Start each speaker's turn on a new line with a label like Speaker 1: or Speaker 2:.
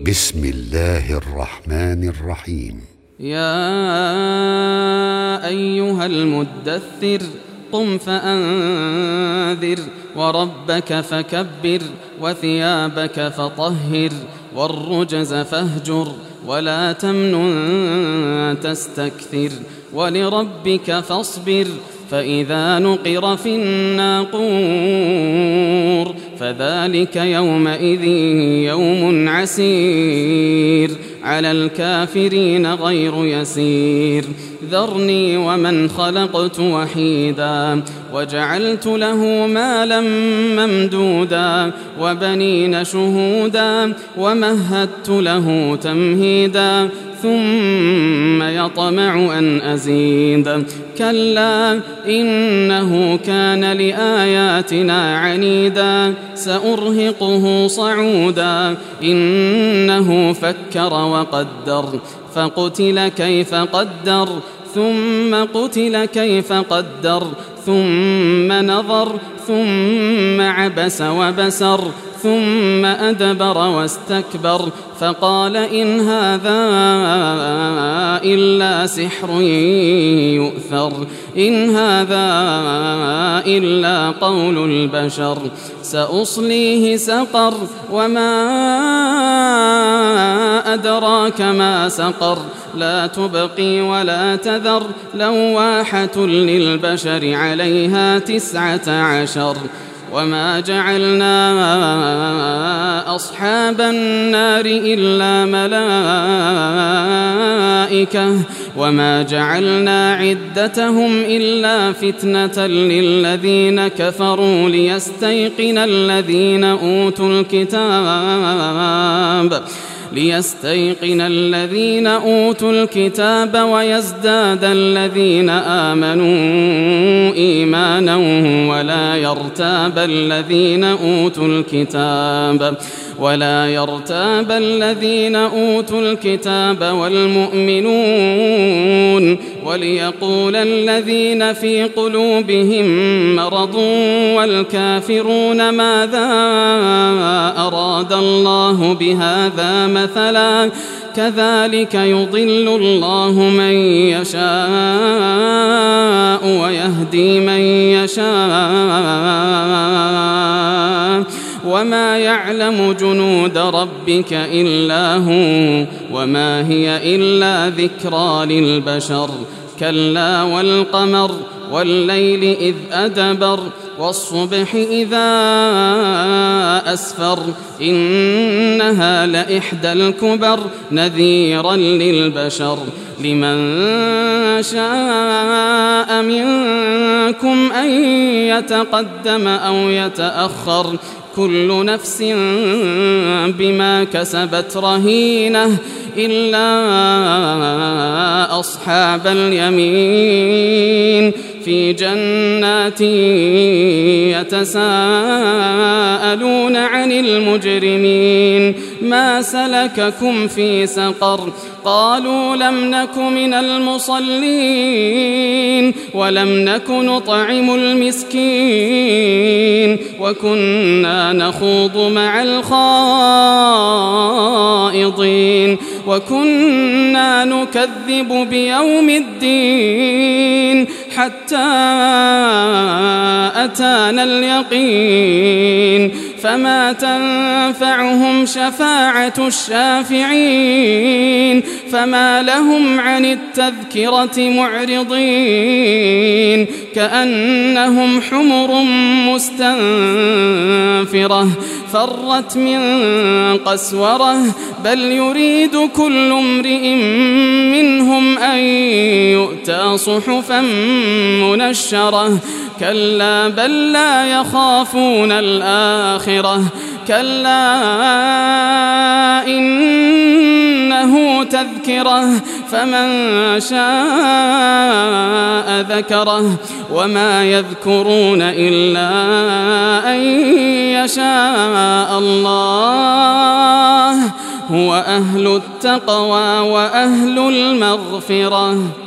Speaker 1: بسم الله الرحمن الرحيم.
Speaker 2: يا أيها المدثر قم فأنذر وربك فكبر وثيابك فطهر والرجز فاهجر ولا تمنن تستكثر ولربك فاصبر فإذا نقر في الناقور فذلك يومئذ يوم عسير على الكافرين غير يسير ذرني ومن خلقت وحيدا وجعلت له مالا ممدودا وبنين شهودا ومهدت له تمهيدا ثم يطمع أن أزيد كلا إنه كان لآياتنا عنيدا سأرهقه صعودا إنه فكر وقدر فقتل كيف قدر ثم قتل كيف قدر ثم نظر ثم عبس وبسر ثم أدبر واستكبر فقال إن هذا إلا سحر يؤثر إن هذا إلا قول البشر سأصليه سقر وما أدراك ما سقر لا تبقي ولا تذر لواحة للبشر عليها 19 وما جعلنا أصحاب النار إلا ملائكة وما جعلنا عدتهم إلا فتنة للذين كفروا ليستيقن الذين أوتوا الكتاب ويزداد الذين آمنوا إيمانا ولا يرتاب الذين أوتوا الكتاب والمؤمنون وليقول الذين في قلوبهم مرض والكافرون ماذا أراد الله بهذا مثلا كذلك يضل الله من يشاء ويهدي من يشاء وما يعلم جنود ربك إلا هو وما هي إلا ذكرى للبشر كلا والقمر والليل إذ أدبر والصبح إذا أسفر إنها لإحدى الكبر نذيرا للبشر لمن شاء منكم أن يتقدم أو يتأخر كل نفس بما كسبت رهينة إلا أصحاب اليمين في جنات يتساءلون عن المجرمين ما سلككم في سقر قالوا لم نك من المصلين ولم نك نطعم المسكين وكنا نخوض مع الخائضين وكنا نكذب بيوم الدين حتى أتانا اليقين فما تنفعهم شفاعة الشافعين فما لهم عن التذكرة معرضين كأنهم حمر مستنفرة فرت من قسورة بل يريد كل امرئ منهم أن يؤتى صحفا منشرة كلا بل لا يخافون الآخرة كلا إنه تذكرة فمن شاء ذكره وما يذكرون إلا أن يشاء الله هو أهل التقوى وأهل المغفرة.